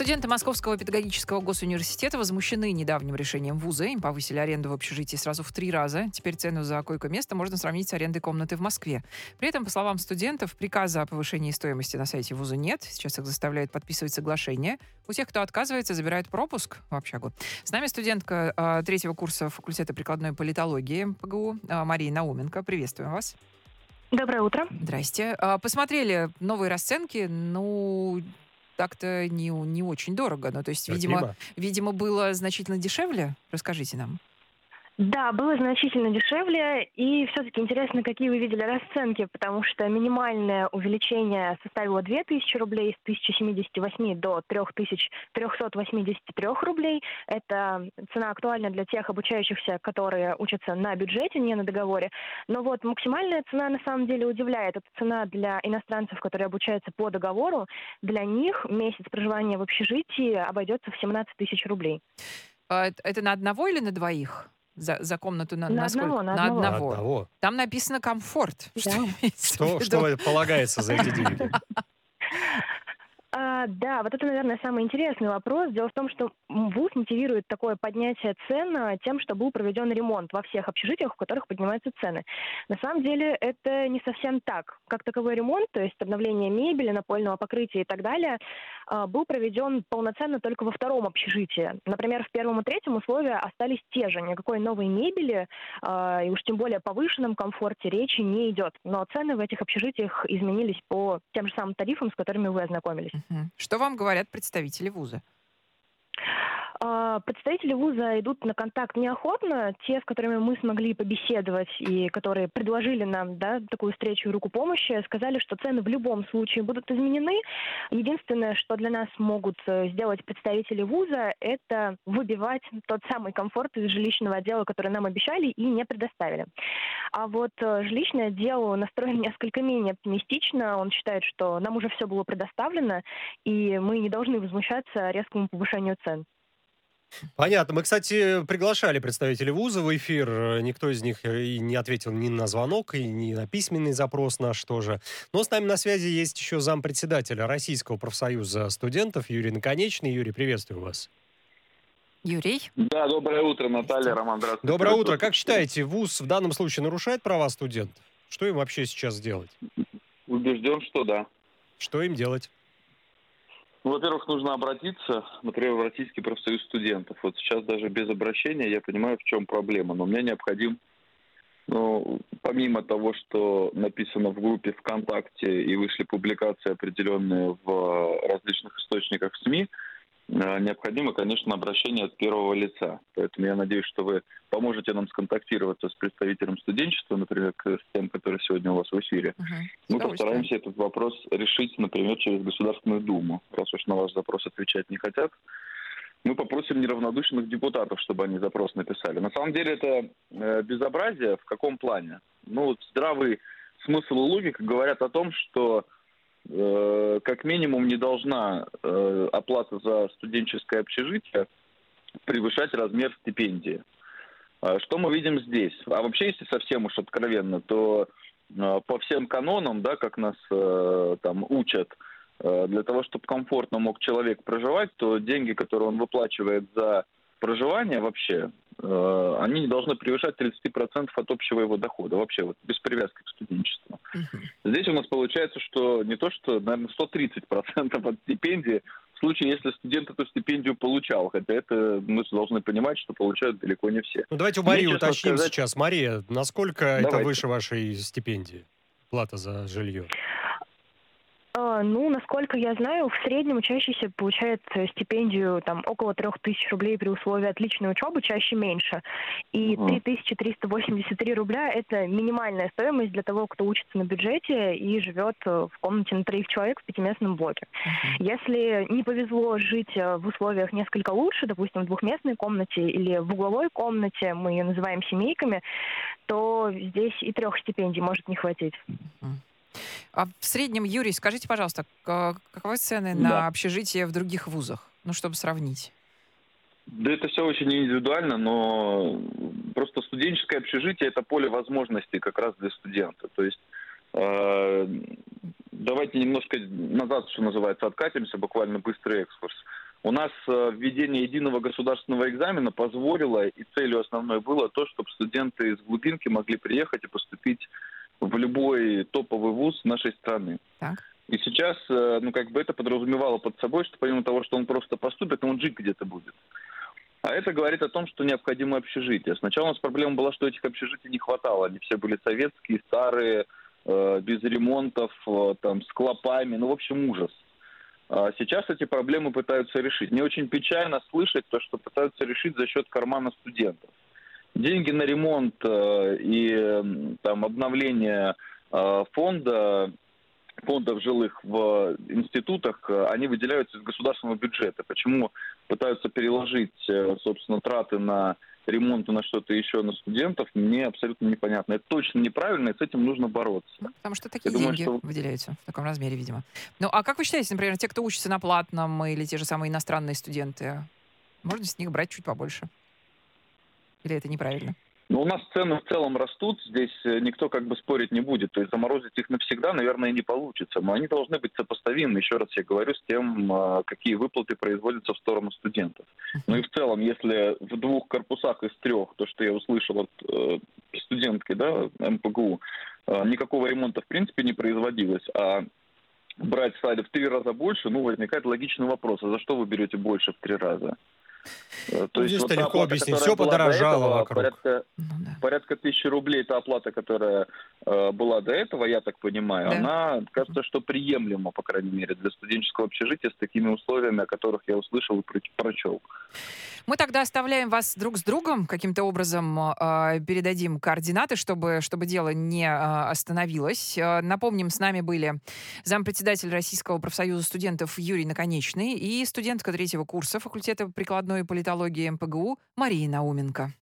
Студенты Московского педагогического госуниверситета возмущены недавним решением вуза. Им повысили аренду в общежитии сразу в 3 раза. Теперь цену за койко-место можно сравнить с арендой комнаты в Москве. При этом, по словам студентов, приказа о повышении стоимости на сайте вуза нет. Сейчас их заставляют подписывать соглашение. У тех, кто отказывается, забирают пропуск в общагу. С нами студентка третьего курса факультета прикладной политологии ПГУ Мария Науменко. Приветствуем вас. Доброе утро. Здрасте. Посмотрели новые расценки. Так-то не очень дорого. Ну, то есть, видимо, было значительно дешевле. Расскажите нам. Да, было значительно дешевле, и все-таки интересно, какие вы видели расценки, потому что минимальное увеличение составило 2000 рублей с 1078 до 3383 рублей. Это цена актуальна для тех обучающихся, которые учатся на бюджете, не на договоре. Но вот максимальная цена на самом деле удивляет. Это цена для иностранцев, которые обучаются по договору. Для них месяц проживания в общежитии обойдется в 17 тысяч рублей. Это на одного или на двоих? За комнату на сколько? На одного. Там написано комфорт. Да. Что полагается за эти деньги? Да, вот это, наверное, самый интересный вопрос. Дело в том, что вуз мотивирует такое поднятие цен тем, что был проведен ремонт во всех общежитиях, в которых поднимаются цены. На самом деле это не совсем так. Как таковой ремонт, то есть обновление мебели, напольного покрытия и так далее, был проведен полноценно только во втором общежитии. Например, в первом и третьем условия остались те же. Никакой новой мебели и уж тем более повышенном комфорте речи не идет. Но цены в этих общежитиях изменились по тем же самым тарифам, с которыми вы ознакомились. Что вам говорят представители вуза? Представители вуза идут на контакт неохотно. Те, с которыми мы смогли побеседовать и которые предложили нам такую встречу и руку помощи, сказали, что цены в любом случае будут изменены. Единственное, что для нас могут сделать представители вуза, это выбивать тот самый комфорт из жилищного отдела, который нам обещали и не предоставили. А вот жилищный отдел настроен несколько менее оптимистично. Он считает, что нам уже все было предоставлено, и мы не должны возмущаться резкому повышению цен. Понятно. Мы, кстати, приглашали представителей вуза в эфир. Никто из них и не ответил ни на звонок, и ни на письменный запрос наш тоже. Но с нами на связи есть еще зампредседателя Российского профсоюза студентов Юрий Наконечный. Юрий, приветствую вас. Юрий? Да, доброе утро, Наталья, Роман, здравствуйте. Доброе утро. Как считаете, вуз в данном случае нарушает права студентов? Что им вообще сейчас делать? Убежден, что да. Что им делать? Во-первых, нужно обратиться, например, в Российский профсоюз студентов. Вот сейчас даже без обращения я понимаю, в чем проблема. Но мне необходим, помимо того, что написано в группе ВКонтакте и вышли публикации определенные в различных источниках СМИ, необходимо, конечно, обращение от первого лица. Поэтому я надеюсь, что вы поможете нам сконтактироваться с представителем студенчества, например, с тем, который сегодня у вас в эфире. Мы постараемся этот вопрос решить, например, через Государственную Думу. Раз уж на ваш запрос отвечать не хотят, мы попросим неравнодушных депутатов, чтобы они запрос написали. На самом деле это безобразие в каком плане? Здравый смысл и логика говорят о том, что как минимум не должна оплата за студенческое общежитие превышать размер стипендии. Что мы видим здесь? А вообще, если совсем уж откровенно, то по всем канонам, как нас там учат, для того, чтобы комфортно мог человек проживать, то деньги, которые он выплачивает за проживание вообще, они не должны превышать 30% от общего его дохода, вообще без привязки к студенчеству. Здесь у нас получается, что не то, что, наверное, 130% от стипендии, в случае, если студент эту стипендию получал, хотя это мы должны понимать, что получают далеко не все. Давайте у Марии уточним сейчас. Мария, насколько это выше вашей стипендии, плата за жилье? Насколько я знаю, в среднем учащийся получает стипендию около 3000 рублей при условии отличной учебы, чаще меньше. И 3383 рубля – это минимальная стоимость для того, кто учится на бюджете и живет в комнате на 3 человек в 5-местном блоке. Если не повезло жить в условиях несколько лучше, допустим, в двухместной комнате или в угловой комнате, мы ее называем семейками, то здесь и 3 стипендий может не хватить. А в среднем, Юрий, скажите, пожалуйста, каковы цены на общежитие в других вузах? Чтобы сравнить. Да это все очень индивидуально, но просто студенческое общежитие – это поле возможностей как раз для студента. То есть давайте немножко назад, что называется, откатимся, буквально быстрый экскурс. У нас введение единого государственного экзамена позволило, и целью основной было то, чтобы студенты из глубинки могли приехать и поступить в любой топовый вуз нашей страны. Так. И сейчас, это подразумевало под собой, что помимо того, что он просто поступит, он жить где-то будет. А это говорит о том, что необходимо общежитие. Сначала у нас проблема была, что этих общежитий не хватало. Они все были советские, старые, без ремонтов, с клопами. В общем, ужас. А сейчас эти проблемы пытаются решить. Мне очень печально слышать то, что пытаются решить за счет кармана студентов. Деньги на ремонт и обновление фондов жилых в институтах, они выделяются из государственного бюджета. Почему пытаются переложить, собственно, траты на ремонт и на что-то еще на студентов, мне абсолютно непонятно. Это точно неправильно, и с этим нужно бороться. Потому что такие деньги выделяются в таком размере, видимо. А как вы считаете, например, те, кто учится на платном, или те же самые иностранные студенты, можно с них брать чуть побольше? Или это неправильно? У нас цены в целом растут, здесь никто спорить не будет. То есть заморозить их навсегда, наверное, не получится. Но они должны быть сопоставимы, еще раз я говорю, с тем, какие выплаты производятся в сторону студентов. И в целом, если в 2 корпусах из 3, то, что я услышал от студентки, МПГУ, никакого ремонта в принципе не производилось, а брать стали в 3 раза больше, возникает логичный вопрос, а за что вы берете больше в 3 раза? То есть здесь-то легко объяснить, все подорожало вокруг. Порядка 1000 рублей, это оплата, которая была до этого, я так понимаю, Да. она, кажется, что приемлема, по крайней мере, для студенческого общежития с такими условиями, о которых я услышал и прочел. Мы тогда оставляем вас друг с другом, каким-то образом передадим координаты, чтобы дело не остановилось. Напомним, с нами были зампредседатель Российского профсоюза студентов Юрий Наконечный и студентка 3-го курса факультета прикладной политологии МПГУ Мария Науменко.